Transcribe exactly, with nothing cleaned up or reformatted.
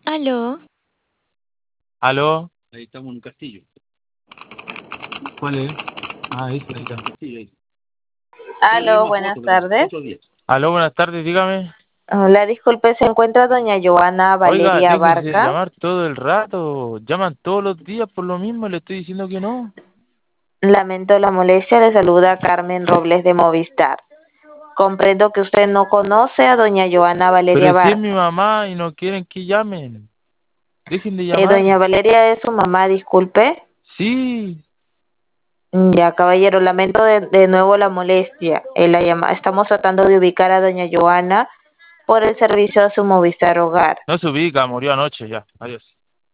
Aló, ¿Aló? Ahí estamos en un castillo. ¿Cuál es? Ah, ese, ahí está. Castillo, ahí. Solo hay Aló, una buenas foto, pero tardes. ocho días. Aló, buenas tardes, dígame. Hola, disculpe, ¿se encuentra doña Joana Oiga, Valeria déjese de Barca? llamar todo el rato. Llaman todos los días por lo mismo, le estoy diciendo que no. Lamento la molestia, le saluda Carmen Robles de Movistar. Comprendo que usted no conoce a doña Joana Valeria Pero si es mi Barca. mamá y no quieren que llamen. Dejen de Eh, llamar. doña Valeria es su mamá, disculpe. Sí. Ya, caballero, lamento de, de nuevo la molestia. Eh, la llama- Estamos tratando de ubicar a doña Joana por el servicio a su Movistar Hogar. No se ubica, murió anoche ya. Adiós.